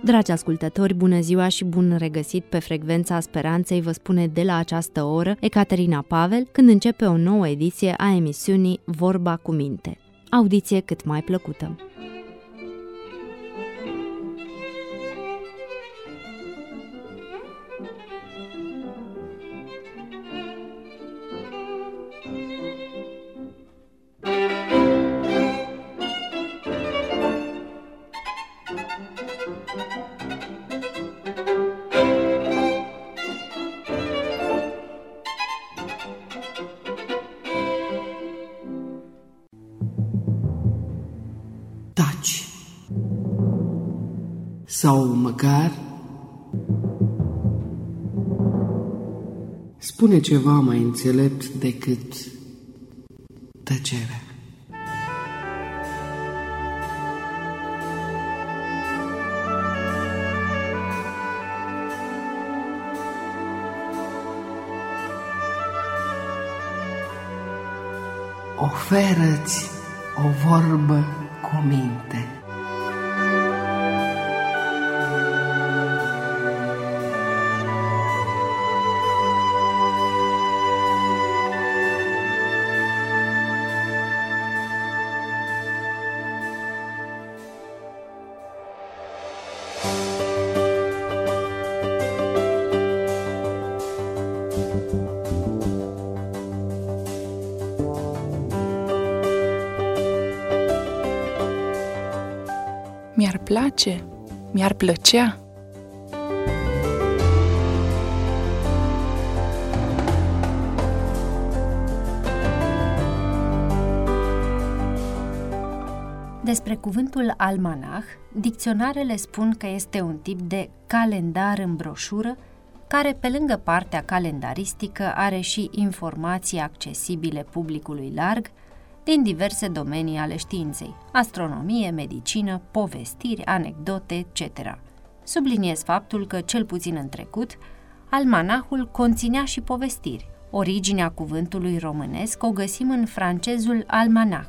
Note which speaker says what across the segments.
Speaker 1: Dragi ascultători, bună ziua și bun regăsit pe Frecvența Speranței, vă spune de la această oră Ecaterina Pavel, când începe o nouă ediție a emisiunii Vorba cu Minte. Audiție cât mai plăcută!
Speaker 2: Taci. Sau măcar spune ceva mai înțelept decât tăcerea. Oferă-ți o vorbă cu minte.
Speaker 3: Mi-ar place, mi-ar plăcea.
Speaker 1: Despre cuvântul almanah, dicționarele spun că este un tip de calendar în broșură, care, pe lângă partea calendaristică, are și informații accesibile publicului larg, din diverse domenii ale științei, astronomie, medicină, povestiri, anecdote, etc. Subliniez faptul că, cel puțin în trecut, almanahul conținea și povestiri. Originea cuvântului românesc o găsim în francezul almanach.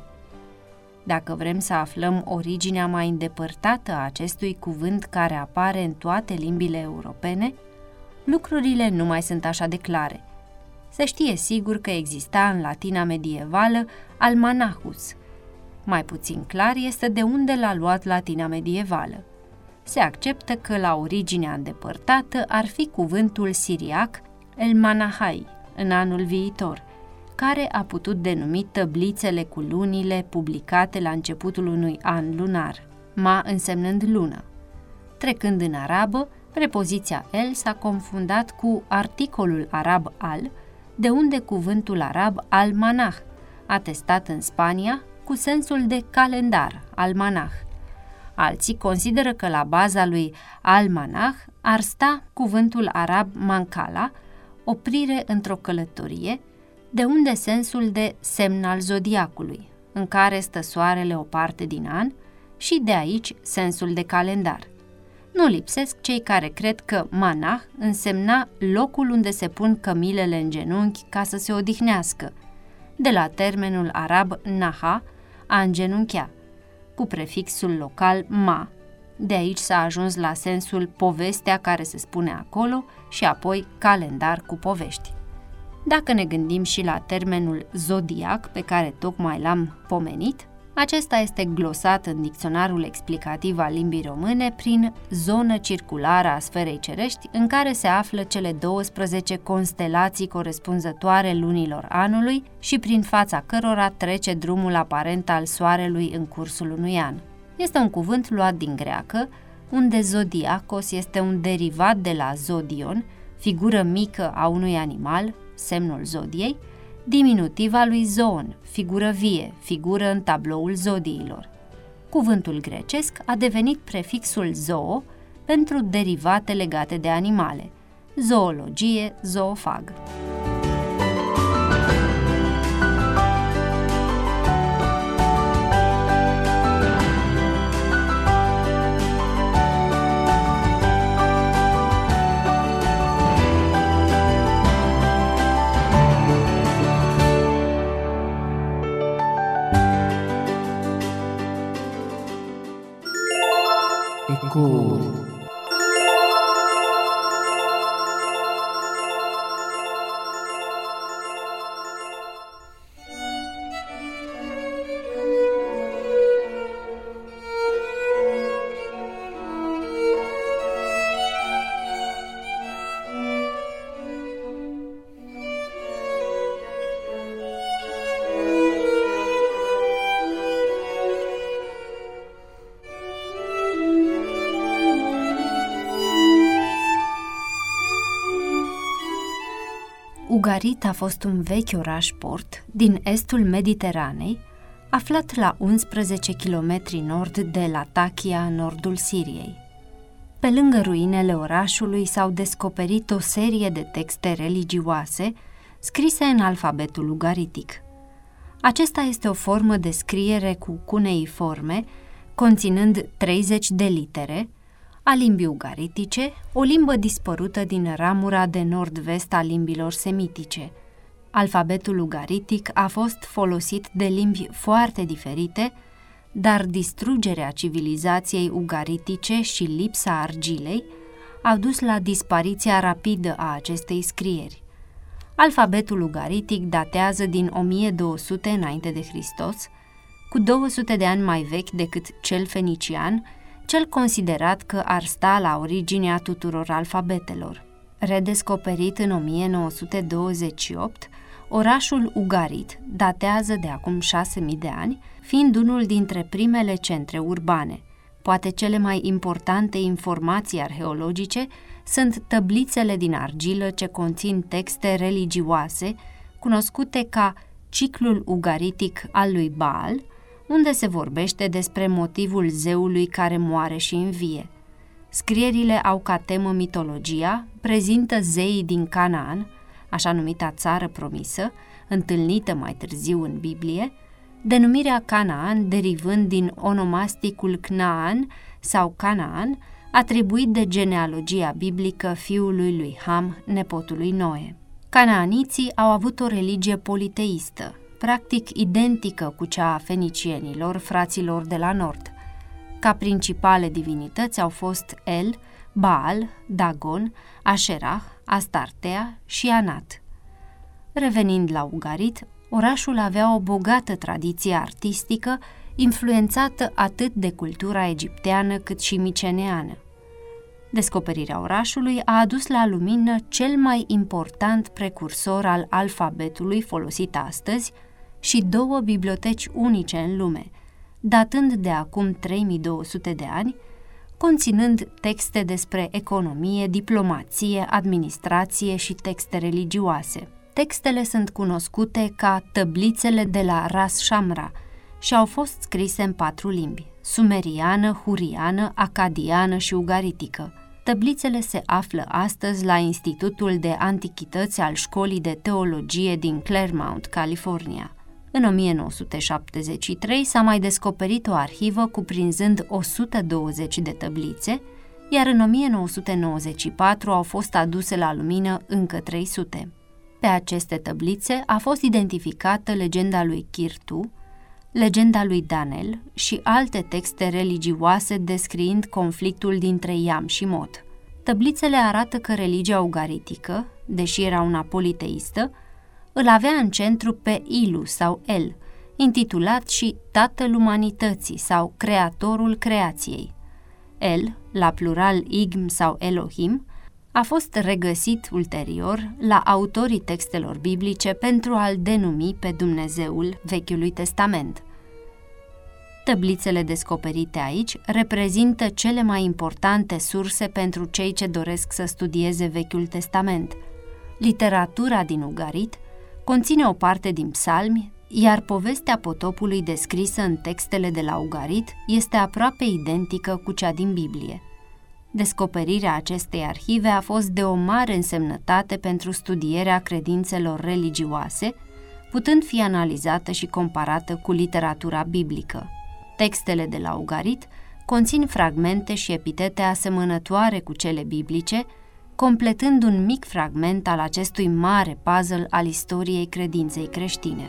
Speaker 1: Dacă vrem să aflăm originea mai îndepărtată a acestui cuvânt care apare în toate limbile europene, lucrurile nu mai sunt așa de clare. Se știe sigur că exista în latina medievală almanachus. Mai puțin clar este de unde l-a luat latina medievală. Se acceptă că la originea îndepărtată ar fi cuvântul siriac el manahai, în anul viitor, care a putut denumi tăblițele cu lunile publicate la începutul unui an lunar, ma însemnând lună. Trecând în arabă, prepoziția el s-a confundat cu articolul arab al, de unde cuvântul arab almanah, atestat în Spania cu sensul de calendar, almanah. Alții consideră că la baza lui almanah ar sta cuvântul arab mancala, oprire într-o călătorie, de unde sensul de semn al zodiacului, în care stă soarele o parte din an, și de aici sensul de calendar. Nu lipsesc cei care cred că manah însemna locul unde se pun cămilele în genunchi ca să se odihnească, de la termenul arab naha, a îngenunchea, cu prefixul local ma. De aici s-a ajuns la sensul povestea care se spune acolo și apoi calendar cu povești. Dacă ne gândim și la termenul zodiac pe care tocmai l-am pomenit, acesta este glosat în dicționarul explicativ al limbii române prin zonă circulară a sferei cerești, în care se află cele 12 constelații corespunzătoare lunilor anului și prin fața cărora trece drumul aparent al soarelui în cursul unui an. Este un cuvânt luat din greacă, unde zodiacos este un derivat de la zodion, figură mică a unui animal, semnul zodiei, diminutiva lui zoon, figură vie, figură în tabloul zodiilor. Cuvântul grecesc a devenit prefixul zoo pentru derivate legate de animale, zoologie, zoofag.
Speaker 2: Ecouri.
Speaker 1: Ugarit a fost un vechi oraș-port din estul Mediteranei, aflat la 11 km nord de Latakia, în nordul Siriei. Pe lângă ruinele orașului s-au descoperit o serie de texte religioase scrise în alfabetul ugaritic. Acesta este o formă de scriere cu cuneiforme, conținând 30 de litere, a limbii ugaritice, o limbă dispărută din ramura de nord-vest a limbilor semitice. Alfabetul ugaritic a fost folosit de limbi foarte diferite, dar distrugerea civilizației ugaritice și lipsa argilei au dus la dispariția rapidă a acestei scrieri. Alfabetul ugaritic datează din 1200 înainte de Hristos, cu 200 de ani mai vechi decât cel fenician, cel considerat că ar sta la originea tuturor alfabetelor. Redescoperit în 1928, orașul Ugarit datează de acum 6000 de ani, fiind unul dintre primele centre urbane. Poate cele mai importante informații arheologice sunt tăblițele din argilă ce conțin texte religioase, cunoscute ca ciclul ugaritic al lui Baal, unde se vorbește despre motivul zeului care moare și învie. Scrierile au ca temă mitologia, prezintă zeii din Canaan, așa numita țară promisă, întâlnită mai târziu în Biblie, denumirea Canaan derivând din onomasticul Cnaan sau Canaan, atribuit de genealogia biblică fiului lui Ham, nepotului Noe. Canaaniții au avut o religie politeistă, practic identică cu cea a fenicienilor, fraților de la nord. Ca principale divinități au fost El, Baal, Dagon, Asherah, Astartea și Anat. Revenind la Ugarit, orașul avea o bogată tradiție artistică, influențată atât de cultura egipteană cât și miceneană. Descoperirea orașului a adus la lumină cel mai important precursor al alfabetului folosit astăzi și 2 biblioteci unice în lume, datând de acum 3200 de ani, conținând texte despre economie, diplomație, administrație și texte religioase. Textele sunt cunoscute ca tăblițele de la Ras Shamra și au fost scrise în 4 limbi: sumeriană, huriană, acadiană și ugaritică. Tăblițele se află astăzi la Institutul de Antichități al Școlii de Teologie din Claremont, California. În 1973 s-a mai descoperit o arhivă cuprinzând 120 de tăblițe, iar în 1994 au fost aduse la lumină încă 300. Pe aceste tăblițe a fost identificată legenda lui Kirtu, legenda lui Danel și alte texte religioase descriind conflictul dintre Iam și Mot. Tăblițele arată că religia ugaritică, deși era una politeistă, îl avea în centru pe Ilu sau El, intitulat și Tatăl Umanității sau Creatorul Creației. El, la plural Igm sau Elohim, a fost regăsit ulterior la autorii textelor biblice pentru a-L denumi pe Dumnezeul Vechiului Testament. Tăblițele descoperite aici reprezintă cele mai importante surse pentru cei ce doresc să studieze Vechiul Testament. Literatura din Ugarit conține o parte din psalmi, iar povestea potopului descrisă în textele de la Ugarit este aproape identică cu cea din Biblie. Descoperirea acestei arhive a fost de o mare însemnătate pentru studierea credințelor religioase, putând fi analizată și comparată cu literatura biblică. Textele de la Ugarit conțin fragmente și epitete asemănătoare cu cele biblice, completând un mic fragment al acestui mare puzzle al istoriei credinței creștine.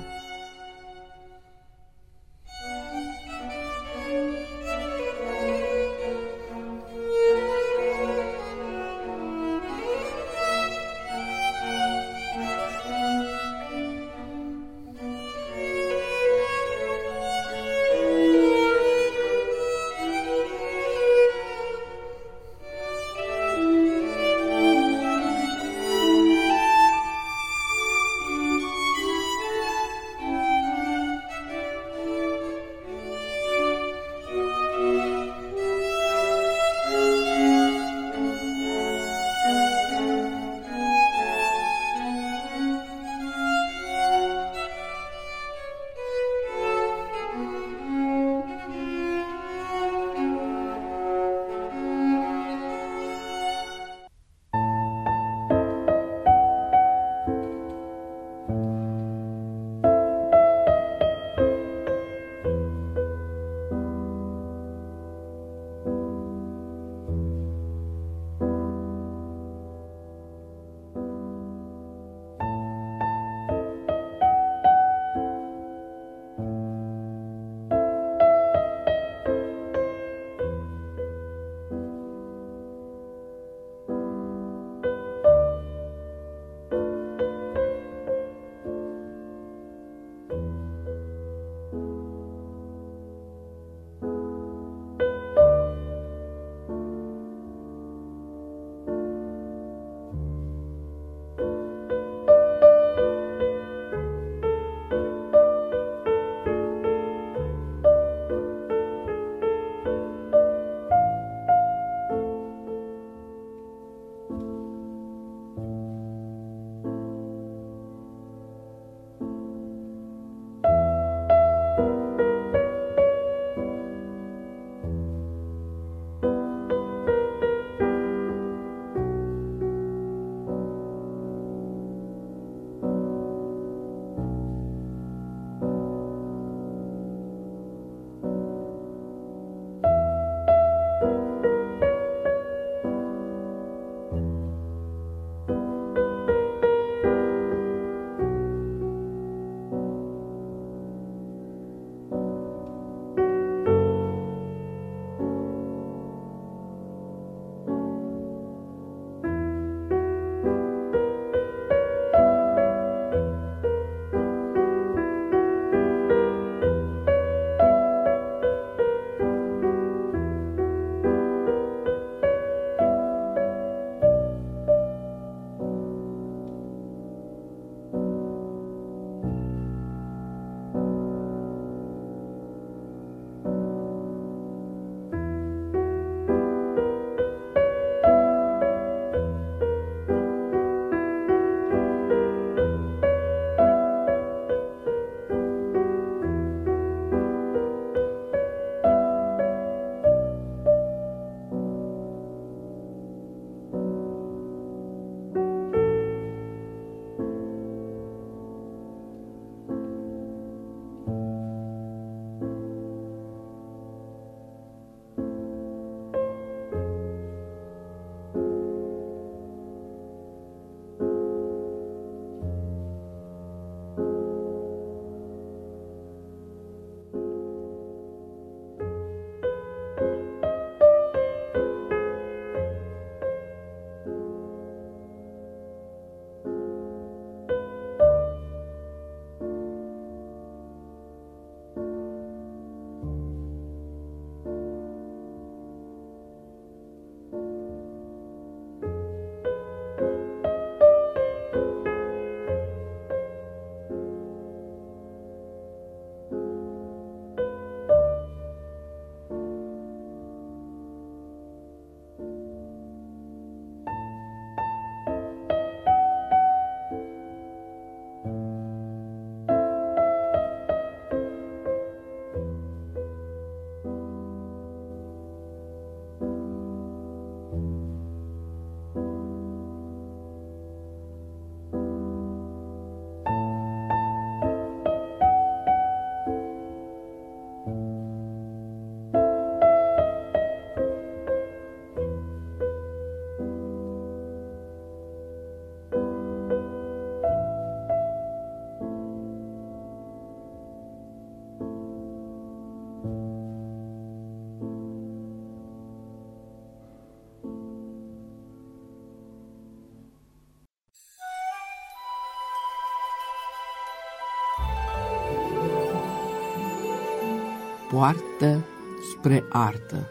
Speaker 2: poartă spre artă.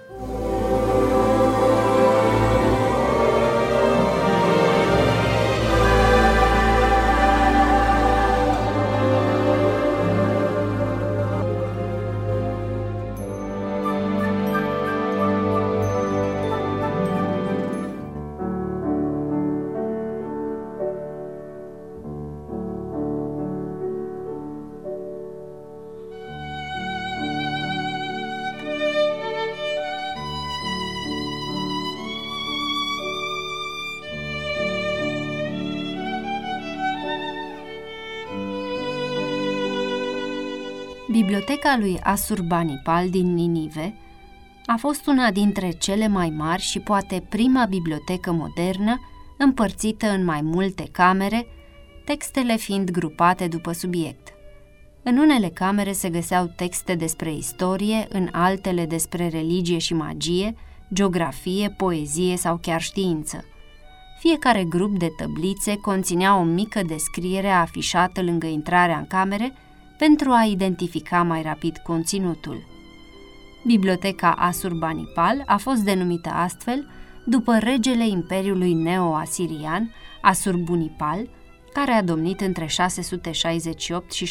Speaker 1: Biblioteca lui Asurbanipal din Ninive a fost una dintre cele mai mari și poate prima bibliotecă modernă, împărțită în mai multe camere, textele fiind grupate după subiect. În unele camere se găseau texte despre istorie, în altele despre religie și magie, geografie, poezie sau chiar știință. Fiecare grup de tăblițe conținea o mică descriere afișată lângă intrarea în camere pentru a identifica mai rapid conținutul. Biblioteca Asurbanipal a fost denumită astfel după regele Imperiului Neo-Asirian, Asurbunipal, care a domnit între 668 și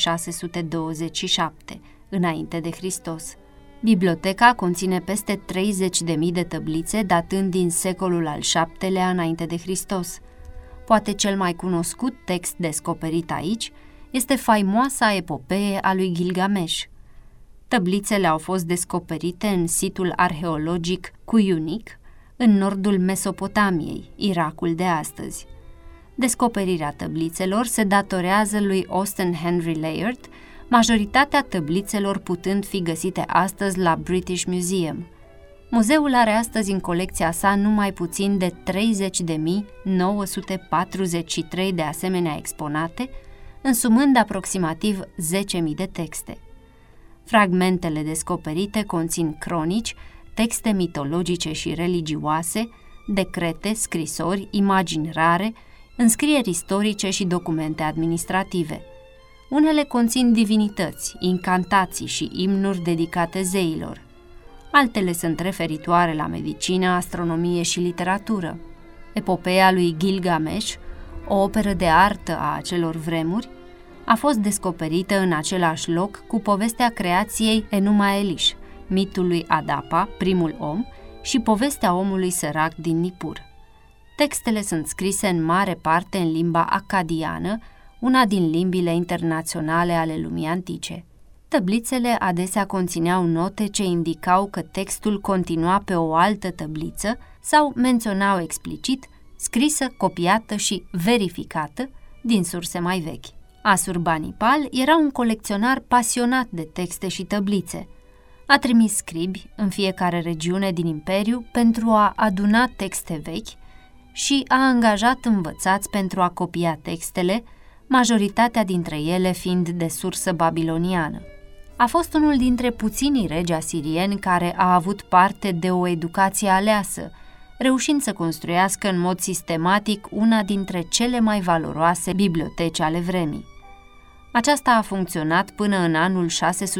Speaker 1: 627 înainte de Hristos. Biblioteca conține peste 30.000 de tăblițe datând din secolul al VII-lea înainte de Hristos. Poate cel mai cunoscut text descoperit aici este faimoasa epopee a lui Gilgamesh. Tăblițele au fost descoperite în situl arheologic Cuyunic, în nordul Mesopotamiei, Irakul de astăzi. Descoperirea tăblițelor se datorează lui Austen Henry Layard, majoritatea tăblițelor putând fi găsite astăzi la British Museum. Muzeul are astăzi în colecția sa numai puțin de 30.943 de asemenea exponate, însumând aproximativ 10.000 de texte. Fragmentele descoperite conțin cronici, texte mitologice și religioase, decrete, scrisori, imagini rare, înscrieri istorice și documente administrative. Unele conțin divinități, incantații și imnuri dedicate zeilor. Altele sunt referitoare la medicină, astronomie și literatură. Epopeea lui Gilgamesh, o operă de artă a acelor vremuri, a fost descoperită în același loc cu povestea creației Enuma Elish, mitul lui Adapa, primul om, și povestea omului sărac din Nippur. Textele sunt scrise în mare parte în limba acadiană, una din limbile internaționale ale lumii antice. Tăblițele adesea conțineau note ce indicau că textul continua pe o altă tăbliță sau menționau explicit, scrisă, copiată și verificată din surse mai vechi. Asurbanipal era un colecționar pasionat de texte și tăblițe. A trimis scribi în fiecare regiune din imperiu pentru a aduna texte vechi și a angajat învățați pentru a copia textele, majoritatea dintre ele fiind de sursă babiloniană. A fost unul dintre puținii regi asirieni care a avut parte de o educație aleasă, reușind să construiască în mod sistematic una dintre cele mai valoroase biblioteci ale vremii. Aceasta a funcționat până în anul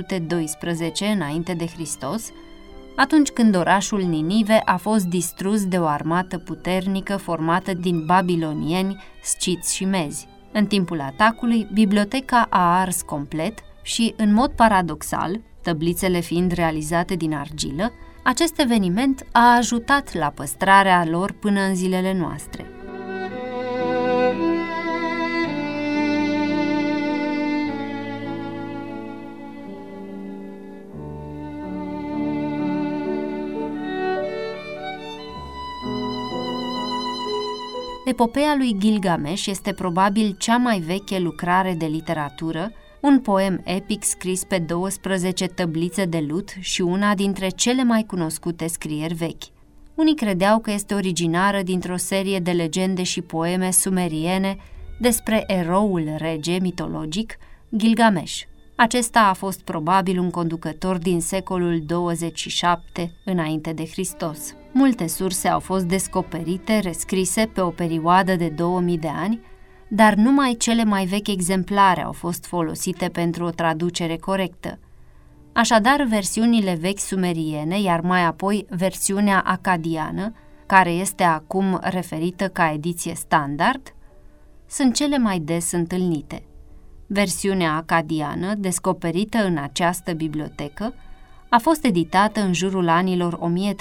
Speaker 1: 612 înainte de Hristos, atunci când orașul Ninive a fost distrus de o armată puternică formată din babilonieni, sciți și mezi. În timpul atacului, biblioteca a ars complet și, în mod paradoxal, tăblițele fiind realizate din argilă, acest eveniment a ajutat la păstrarea lor până în zilele noastre. Epopeea lui Gilgamesh este probabil cea mai veche lucrare de literatură, un poem epic scris pe 12 tăblițe de lut și una dintre cele mai cunoscute scrieri vechi. Unii credeau că este originară dintr-o serie de legende și poeme sumeriene despre eroul rege mitologic Gilgamesh. Acesta a fost probabil un conducător din secolul 27 înainte de Hristos. Multe surse au fost descoperite, rescrise pe o perioadă de 2000 de ani, dar numai cele mai vechi exemplare au fost folosite pentru o traducere corectă. Așadar, versiunile vechi sumeriene, iar mai apoi versiunea acadiană, care este acum referită ca ediție standard, sunt cele mai des întâlnite. Versiunea acadiană, descoperită în această bibliotecă, a fost editată în jurul anilor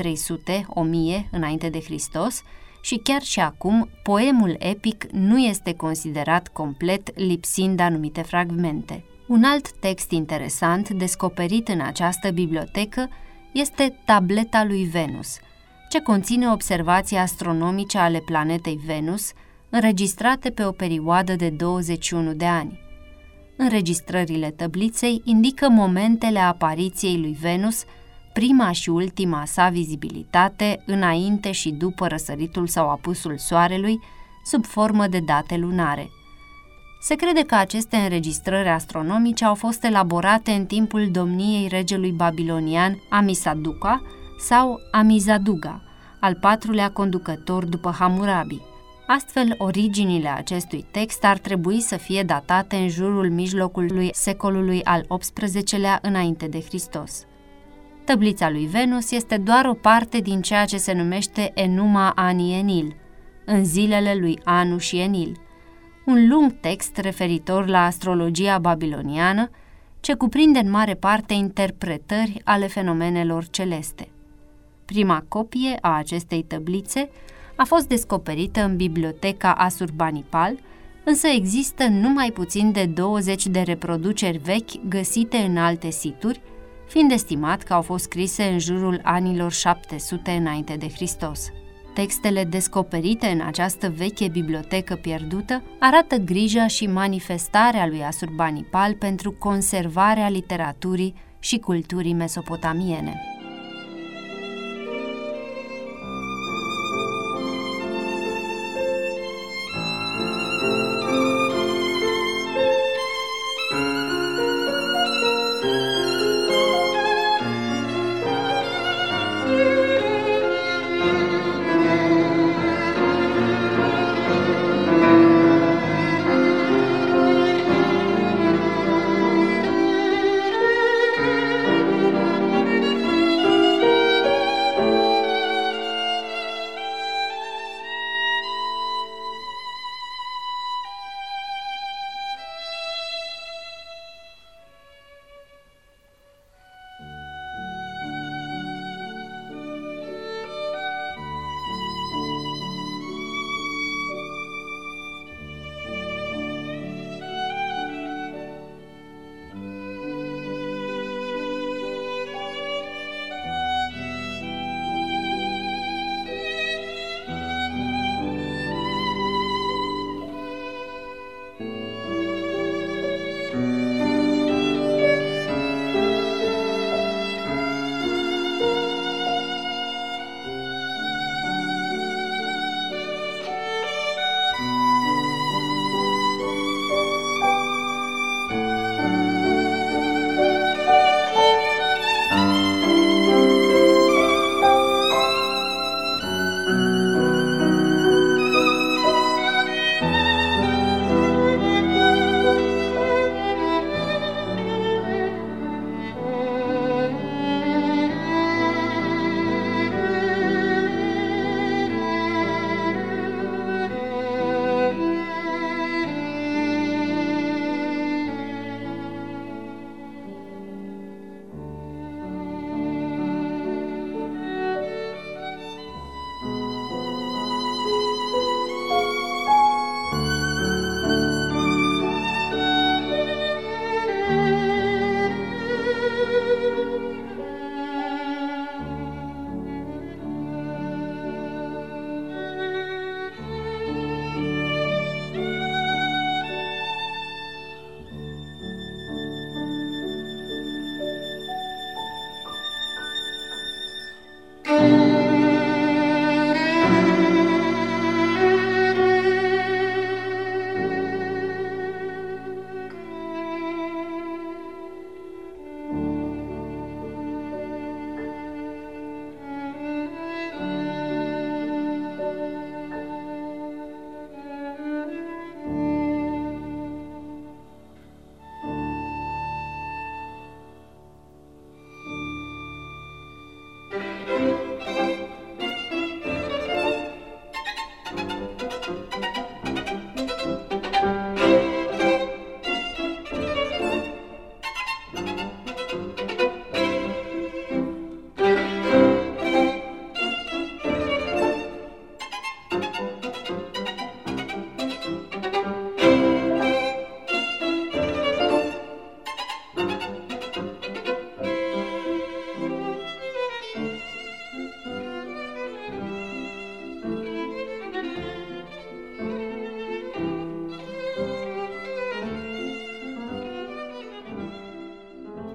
Speaker 1: 1300-1000 înainte de Hristos și chiar și acum poemul epic nu este considerat complet, lipsind anumite fragmente. Un alt text interesant descoperit în această bibliotecă este Tableta lui Venus, ce conține observații astronomice ale planetei Venus, înregistrate pe o perioadă de 21 de ani. Înregistrările tabliței indică momentele apariției lui Venus, prima și ultima sa vizibilitate, înainte și după răsăritul sau apusul soarelui, sub formă de date lunare. Se crede că aceste înregistrări astronomice au fost elaborate în timpul domniei regelui babilonian Amisaduqa sau Amizaduga, al patrulea conducător după Hammurabi. Astfel, originile acestui text ar trebui să fie datate în jurul mijlocului secolului al XVIII-lea înainte de Hristos. Tablița lui Venus este doar o parte din ceea ce se numește Enuma Anii Enil, în zilele lui Anu și Enil, un lung text referitor la astrologia babiloniană, ce cuprinde în mare parte interpretări ale fenomenelor celeste. Prima copie a acestei tablițe a fost descoperită în biblioteca Asurbanipal, însă există numai puțin de 20 de reproduceri vechi găsite în alte situri, fiind estimat că au fost scrise în jurul anilor 700 înainte de Hristos. Textele descoperite în această veche bibliotecă pierdută arată grija și manifestarea lui Asurbanipal pentru conservarea literaturii și culturii mesopotamiene.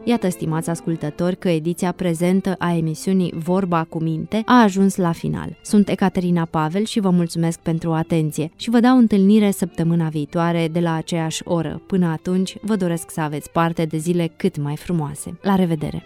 Speaker 1: Iată, stimați ascultători, că ediția prezentă a emisiunii Vorba cu Minte a ajuns la final. Sunt Ecaterina Pavel și vă mulțumesc pentru atenție și vă dau întâlnire săptămâna viitoare de la aceeași oră. Până atunci, vă doresc să aveți parte de zile cât mai frumoase. La revedere!